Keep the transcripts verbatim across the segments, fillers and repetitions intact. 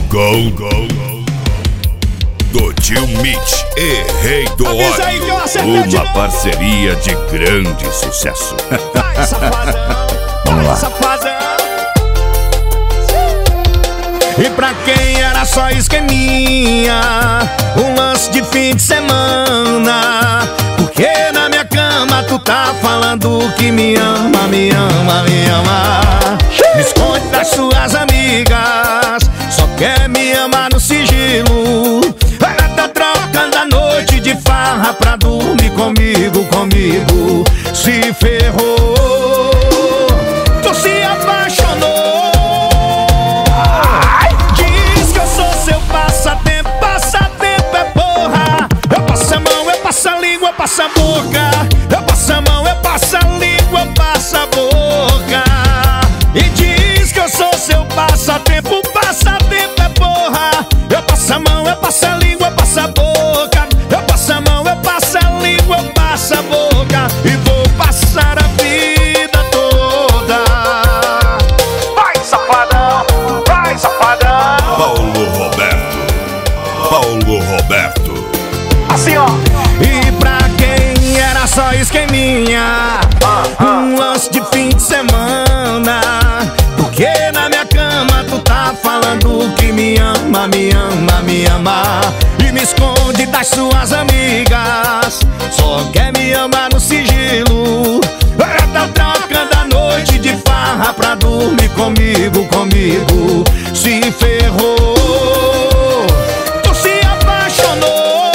Gol, gol, do tio Mitch e Rei do Óleo. Uma parceria de grande sucesso. Vai, safadão. Vamos lá. Safadão. E pra quem era só esqueminha, um lance de fim de semana, porque na minha cama tu tá falando que me ama, me ama, me ama. Me esconde das suas amigas, só quer me amar no sigilo. Ela tá trocando a noite de farra pra dormir comigo, comigo. Se ferrou, tu se apaixonou. Diz que eu sou seu passatempo, passatempo é porra. Eu passo a mão, eu passo a língua, eu passo a boca. Eu passo a mão, eu passo a língua, eu passo a boca. E diz que eu sou seu passatempo, passatempo é porra. Eu passo a mão, eu passo a língua, eu passo a boca. Eu passo a mão, eu passo a língua, eu passo a boca. E vou passar a vida toda. Vai, safadão, vai, safadão. Paulo Roberto, Paulo Roberto. Assim, ó. E pra quem era só esqueminha, um lance de fim de semana, porque na minha cama tu tá falando que me ama, me ama, me ama. E me esconde das suas amigas, só quer me amar no sigilo. Ela tá trocando a noite de farra pra dormir comigo, comigo. Se ferrou, tu se apaixonou.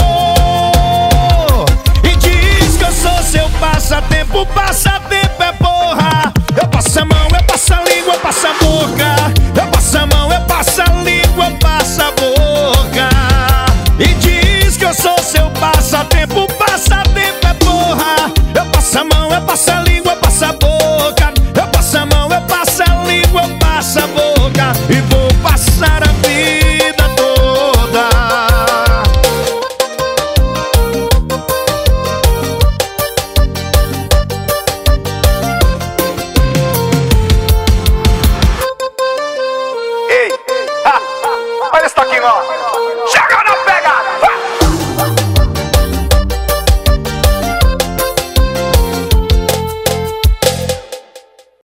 E diz que eu sou seu passatempo, passatempo é porra. Eu passo a mão, eu passo a língua, eu passo a boca. Eu passo a mão, eu passo a língua, eu passo a boca. E diz que eu sou seu passatempo, passatempo é porra. Eu passo a mão, eu passo a língua, eu passo a boca. Eu passo a mão, eu passo a língua, eu passo a boca. E vou passar a vida toda. Ei, ha, olha esse toquinho, ó. Chega na pegada.